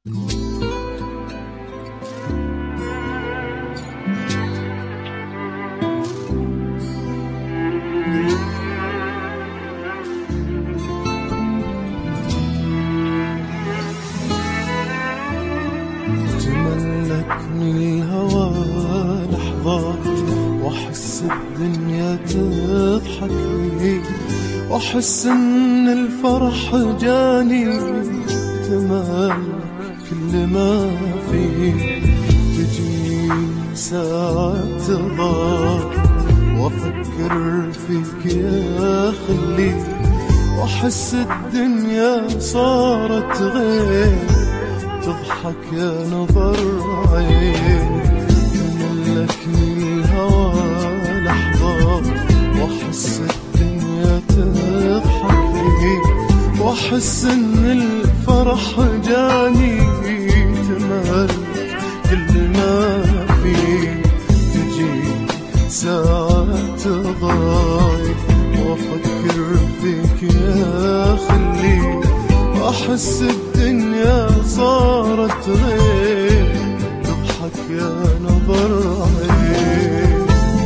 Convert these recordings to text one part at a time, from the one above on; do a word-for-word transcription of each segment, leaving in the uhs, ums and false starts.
تملكني الهوى لحظات واحس الدنيا تضحك لي، واحس ان الفرح جاني. تملك كل ما فيه، تجي ساعة تضاع وافكر فيك يا خلي، واحس الدنيا صارت غير، تضحك يا نظر عين. تملكني الهوى لحظة واحس الدنيا تضحك لي، واحس ان الفرح جاني. تملك كل ما فيه، تجي ساعة تضايق وافكر فيك يا خلي، واحس الدنيا صارت غير، تضحك يا نظر عين.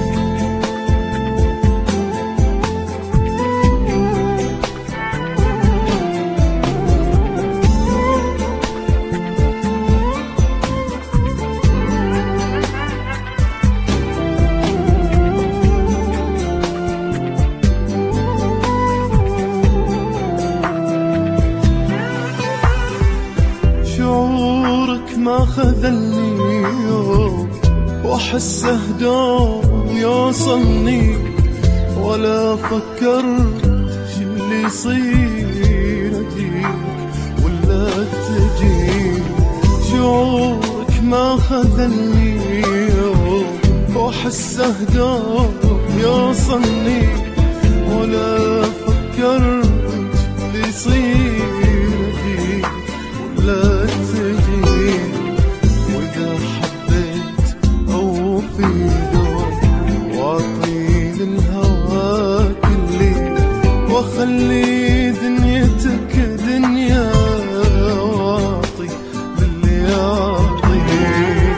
شعورك ما خذلني يوم، واحسه دوم يوصلني، ولا فكرت شو اللي يصير اجيك ولا تجيك. شعورك ما خذلني يوم، واحسه دوم يوصلني، ولا فكرت شو اللي يصير اجيك ولا تجيك. وإذا حبيت أوفي دوم وأعطي للهوى كلي، وأخلي دنيتك دنيا، وأعطي باللي أعطيه.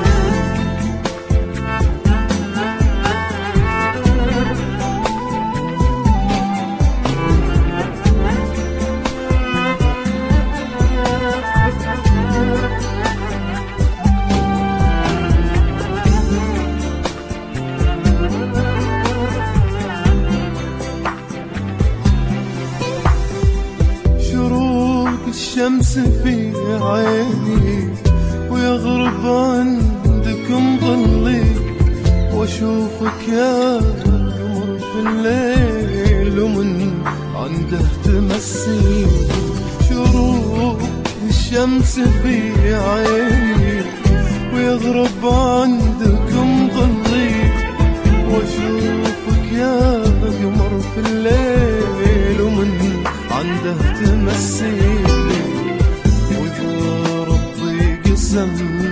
الشمس في عيني ويغرب عندكم ظلي، واشوفك يا قمر في الليل ومن عنده تمسي. شروق الشمس في عيني ويغرب عندكم ظلي، واشوفك يا قمر في الليل ومن عنده تمسي. وإذا ربي قسم